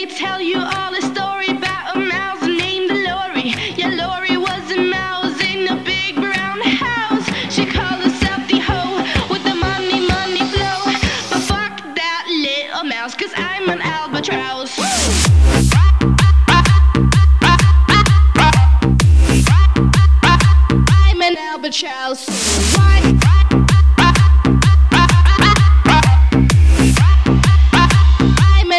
tell you all a story about a mouse named Lori. Yeah, Lori was a mouse in a big brown house. She called herself the hoe with the money, money flow. But fuck that little mouse, 'cause I'm an albatross. I'm an albatross. Why?